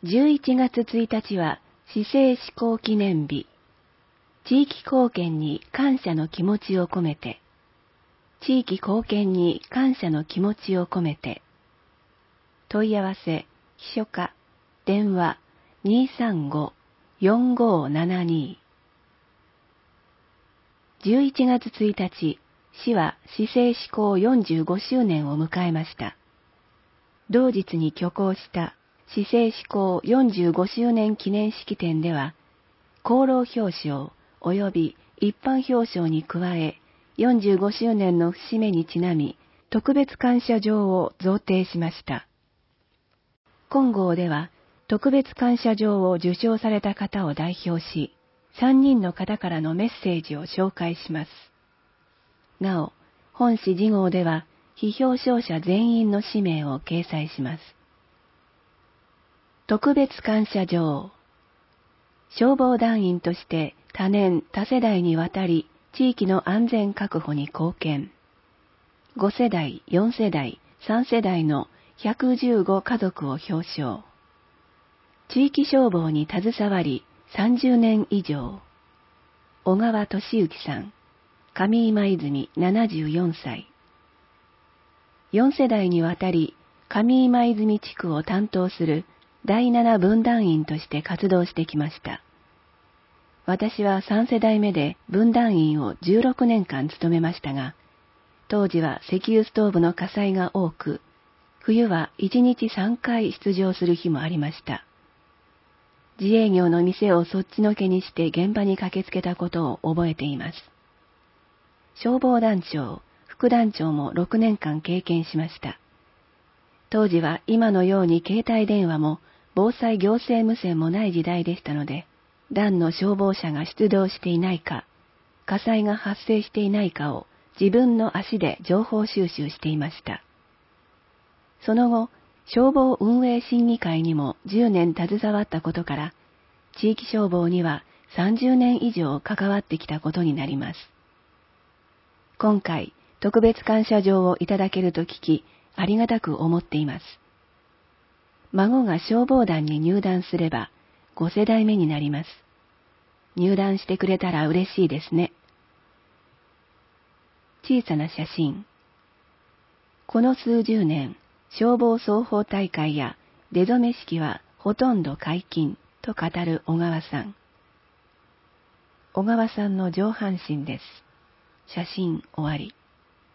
11月1日は市政施行記念日。地域貢献に感謝の気持ちを込めて。地域貢献に感謝の気持ちを込めて。問い合わせ、秘書課、電話 235-4572。11月1日、市は市政施行45周年を迎えました。同日に挙行した市政施行45周年記念式典では、功労表彰及び一般表彰に加え、45周年の節目にちなみ、特別感謝状を贈呈しました。今号では、特別感謝状を受賞された方を代表し、3人の方からのメッセージを紹介します。なお、本誌次号では、被表彰者全員の氏名を掲載します。特別感謝状。消防団員として多年多世代にわたり地域の安全確保に貢献。5世代、4世代、3世代の115家族を表彰。地域消防に携わり30年以上。小川俊之さん、上今泉74歳。4世代にわたり上今泉地区を担当する第7分団員として活動してきました。私は3世代目で分団員を16年間務めましたが、当時は石油ストーブの火災が多く、冬は1日3回出場する日もありました。自営業の店をそっちのけにして現場に駆けつけたことを覚えています。消防団長、副団長も6年間経験しました。当時は今のように携帯電話も防災行政無線もない時代でしたので、団の消防車が出動していないか、火災が発生していないかを自分の足で情報収集していました。その後、消防運営審議会にも10年携わったことから、地域消防には30年以上関わってきたことになります。今回、特別感謝状をいただけると聞き、ありがたく思っています。孫が消防団に入団すれば5世代目になります。入団してくれたら嬉しいですね。小さな写真。この数十年、消防双方大会や出初め式はほとんど解禁と語る小川さん。小川さんの上半身です。写真終わり。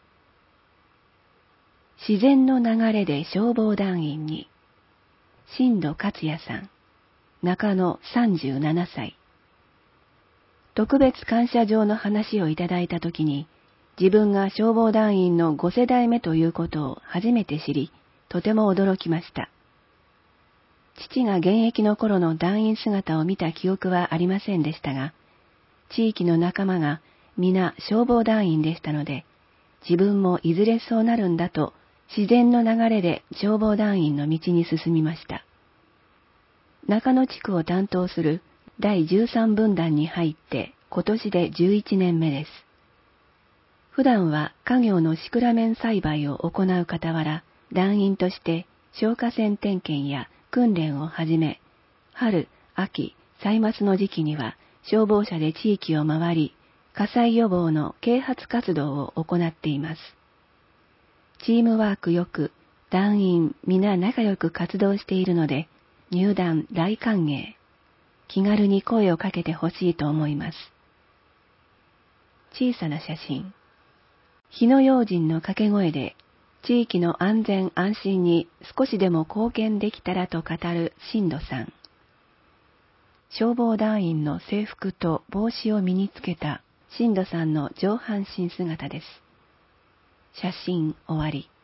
自然の流れで消防団員に。新戸勝也さん、中野37歳。特別感謝状の話をいただいたときに、自分が消防団員の5世代目ということを初めて知り、とても驚きました。父が現役の頃の団員姿を見た記憶はありませんでしたが、地域の仲間が皆消防団員でしたので、自分もいずれそうなるんだと、自然の流れで消防団員の道に進みました。中野地区を担当する第13分団に入って今年で11年目です。普段は家業のシクラメン栽培を行う傍ら、団員として消火栓点検や訓練をはじめ、春、秋、歳末の時期には消防車で地域を回り、火災予防の啓発活動を行っています。チームワークよく、団員皆仲良く活動しているので、入団大歓迎。気軽に声をかけてほしいと思います。小さな写真。火の用心の掛け声で、地域の安全安心に少しでも貢献できたらと語る新戸さん。消防団員の制服と帽子を身につけた新戸さんの上半身姿です。写真終わり。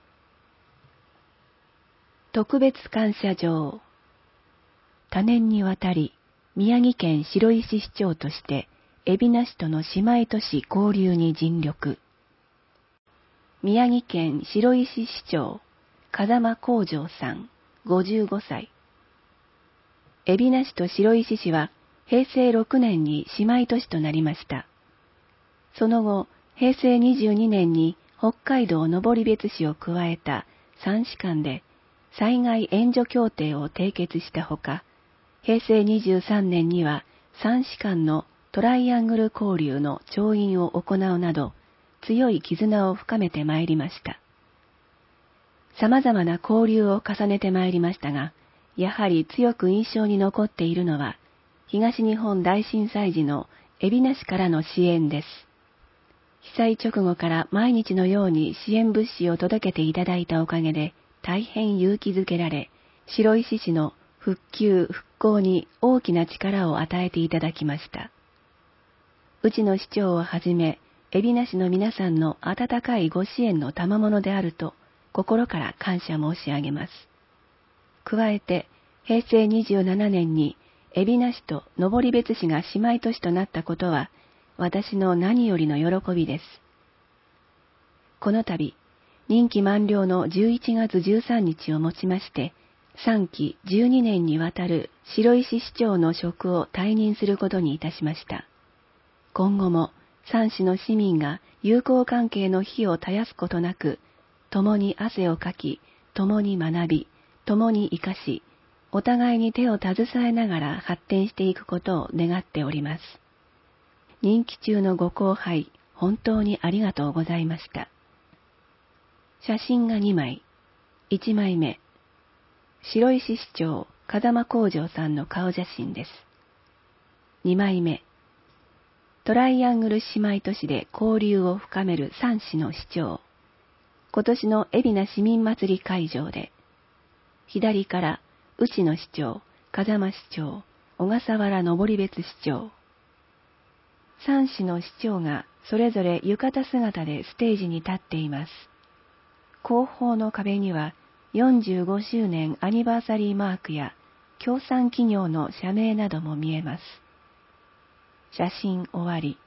特別感謝状。多年にわたり、宮城県白石市長として、海老名市との姉妹都市交流に尽力。宮城県白石市長、風間光城さん、55歳。海老名市と白石市は、平成6年に姉妹都市となりました。その後、平成22年に北海道登別市を加えた3市間で災害援助協定を締結したほか、 平成23年には3士間のトライアングル交流の調印を行うなど、強い絆を深めてまいりました。様々な交流を重ねてまいりましたが、やはり強く印象に残っているのは、東日本大震災時の海老名市からの支援です。被災直後から毎日のように支援物資を届けていただいたおかげで、大変勇気づけられ、白石市の復旧・復興に大きな力を与えていただきました。うちの市長をはじめ、海老名市の皆さんの温かいご支援の賜物であると、心から感謝申し上げます。加えて、平成27年に海老名市と登別市が姉妹都市となったことは、私の何よりの喜びです。この度、任期満了の11月13日をもちまして、3期12年にわたる白石市長の職を退任することにいたしました。今後も3市の市民が友好関係の火を絶やすことなく、共に汗をかき、共に学び、共に生かし、お互いに手を携えながら発展していくことを願っております。任期中のご交配、本当にありがとうございました。写真が2枚。1枚目、白石市長風間幸丈さんの顔写真です。2枚目、トライアングル姉妹都市で交流を深める3市の市長。今年の海老名市民祭り会場で、左から内野市長、風間市長、小笠原登別市長。3市の市長がそれぞれ浴衣姿でステージに立っています。後方の壁には45周年アニバーサリーマークや協賛企業の社名なども見えます。写真終わり。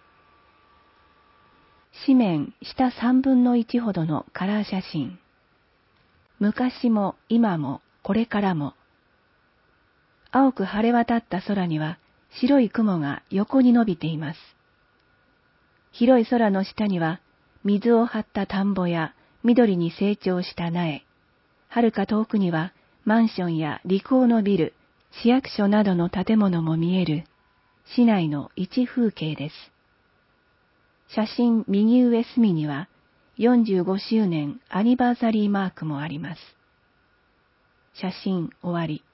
紙面下3分の1ほどのカラー写真。昔も今もこれからも。青く晴れ渡った空には白い雲が横に伸びています。広い空の下には水を張った田んぼや緑に成長した苗。遥か遠くにはマンションや陸港のビル、市役所などの建物も見える市内の一風景です。写真右上隅には45周年アニバーサリーマークもあります。写真終わり。